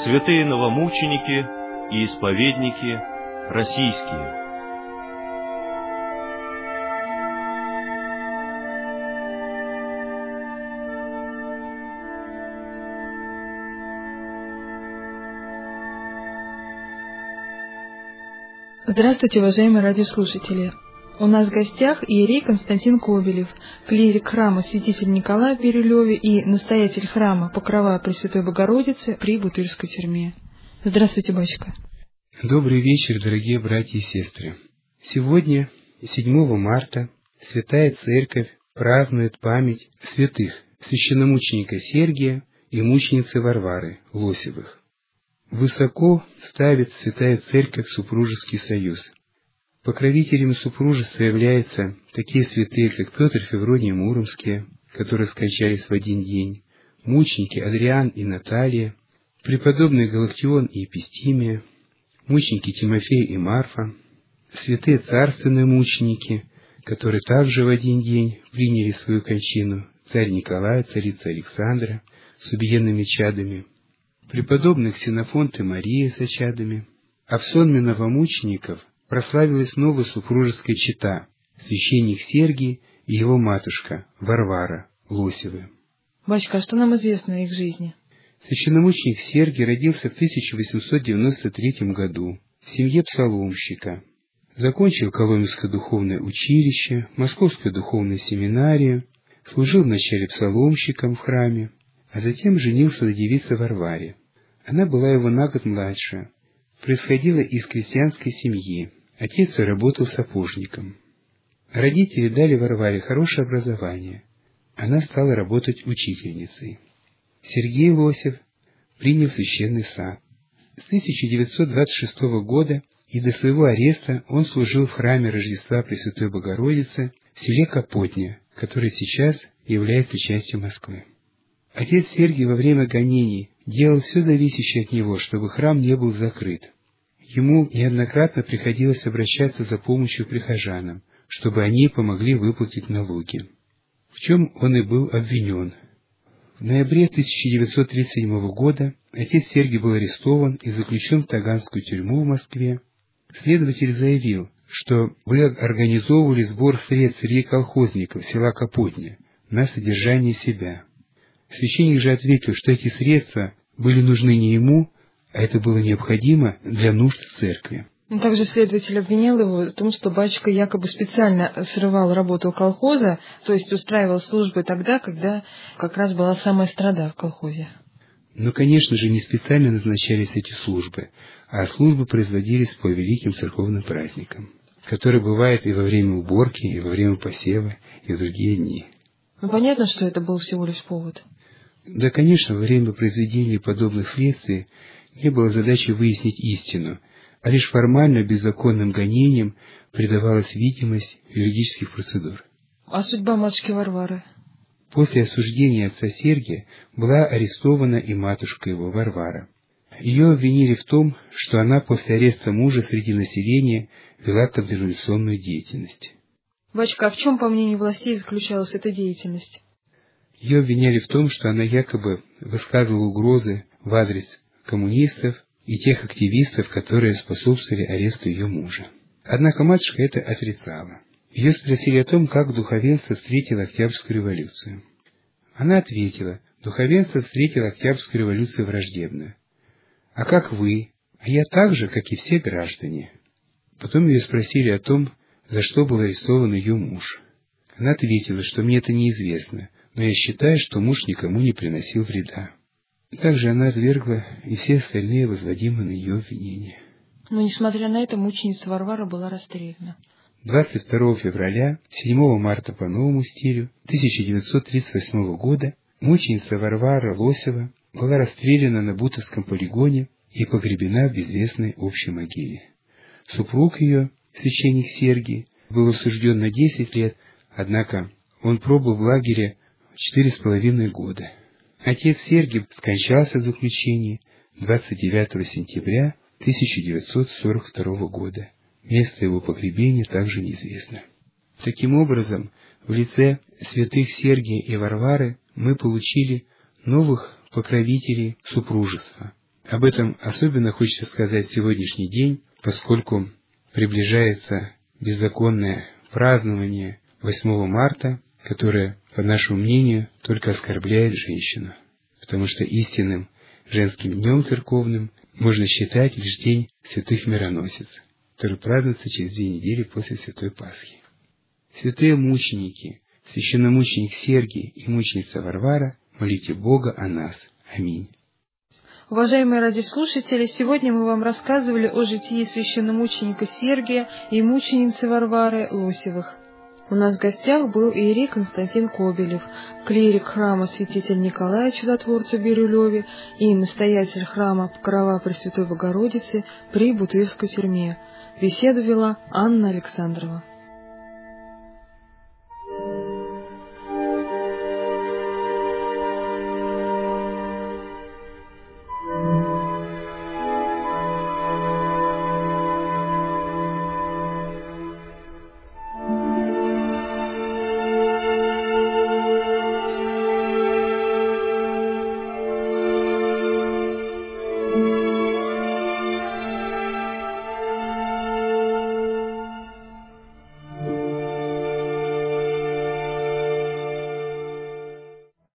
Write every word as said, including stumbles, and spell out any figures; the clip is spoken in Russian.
святые новомученики и исповедники российские. Здравствуйте, уважаемые радиослушатели! У нас в гостях иерей Константин Кобелев, клирик храма Святителя Николая в Бирюлеве и настоятель храма Покрова Пресвятой Богородицы при Бутырской тюрьме. Здравствуйте, батюшка! Добрый вечер, дорогие братья и сестры! Сегодня, седьмого марта, Святая Церковь празднует память святых священномученика Сергия и мученицы Варвары Лосевых. Высоко ставит Святая Церковь супружеский союз. Покровителями супружества являются такие святые, как Петр и Феврония Муромские, которые скончались в один день, мученики Адриан и Наталья, преподобные Галактион и Епистимия, мученики Тимофей и Марфа, святые царственные мученики, которые также в один день приняли свою кончину, царь Николай, царица Александра с убиенными чадами, преподобный Ксенофонт и Мария с чадами. А в сонме новомучеников прославилась новая супружеская чета, священник Сергий и его матушка Варвара Лосевы. Батюшка, а что нам известно о их жизни? Священномученик Сергий родился в тысяча восемьсот девяносто третьем году в семье псаломщика. Закончил Коломенское духовное училище, Московскую духовную семинарию, служил вначале псаломщиком в храме, а затем женился на девице Варваре. Она была его на год младше, происходила из крестьянской семьи, отец работал сапожником. Родители дали Варваре хорошее образование, она стала работать учительницей. Сергей Лосев принял священный сан. С тысяча девятьсот двадцать шестого года и до своего ареста он служил в храме Рождества Пресвятой Богородицы в селе Капотня, который сейчас является частью Москвы. Отец Сергий во время гонений делал все зависящее от него, чтобы храм не был закрыт. Ему неоднократно приходилось обращаться за помощью к прихожанам, чтобы они помогли выплатить налоги, в чем он и был обвинен. В ноябре тысяча девятьсот тридцать седьмого года отец Сергий был арестован и заключен в Таганскую тюрьму в Москве. Следователь заявил, что вы организовывали сбор средств среди колхозников села Капотня на содержание себя. Священник же ответил, что эти средства были нужны не ему, а это было необходимо для нужд церкви. Также следователь обвинил его в том, что батюшка якобы специально срывал работу колхоза, то есть устраивал службы тогда, когда как раз была самая страда в колхозе. Но, конечно же, не специально назначались эти службы, а службы производились по великим церковным праздникам, которые бывают и во время уборки, и во время посева, и в другие дни. Ну, понятно, что это был всего лишь повод. Да, конечно, во время произведения подобных следствий не было задачи выяснить истину, а лишь формально беззаконным гонениям придавалась видимость юридических процедур. А судьба матушки Варвары? После осуждения отца Сергия была арестована и матушка его, Варвара. Ее обвинили в том, что она после ареста мужа среди населения вела контрреволюционную деятельность. Батюшка, а в чем, по мнению властей, заключалась эта деятельность? Ее обвиняли в том, что она якобы высказывала угрозы в адрес коммунистов и тех активистов, которые способствовали аресту ее мужа. Однако матушка это отрицала. Ее спросили о том, как духовенство встретило Октябрьскую революцию. Она ответила: духовенство встретило Октябрьскую революцию враждебно. А как вы? А я так же, как и все граждане. Потом ее спросили о том, за что был арестован ее муж. Она ответила, что мне это неизвестно, но я считаю, что муж никому не приносил вреда. Также она отвергла и все остальные возводимые на ее обвинения. Но, несмотря на это, мученица Варвара была расстреляна. двадцать второго февраля, седьмого марта по новому стилю тысяча девятьсот тридцать восьмого года мученица Варвара Лосева была расстреляна на Бутовском полигоне и погребена в безвестной общей могиле. Супруг ее, священник Сергий, был осужден на десять лет, однако он пробыл в лагере четыре с половиной года. Отец Сергий скончался в заключении двадцать девятого сентября тысяча девятьсот сорок второго года. Место его погребения также неизвестно. Таким образом, в лице святых Сергия и Варвары мы получили новых покровителей супружества, Об этом особенно хочется сказать в сегодняшний день, поскольку приближается беззаконное празднование восьмого марта, которое, по нашему мнению, только оскорбляет женщину. Потому что истинным женским днем церковным можно считать лишь День святых мироносец, который празднуется через две недели после Святой Пасхи. Святые мученики, священномученик Сергий и мученица Варвара, молите Бога о нас. Аминь. Уважаемые радиослушатели, сегодня мы вам рассказывали о житии священномученика Сергия и мученицы Варвары Лосевых. У нас в гостях был иерей Константин Кобелев, клирик храма святителя Николая Чудотворца в Бирюлеве и настоятель храма Покрова Пресвятой Богородицы при Бутырской тюрьме. Беседу вела Анна Александрова.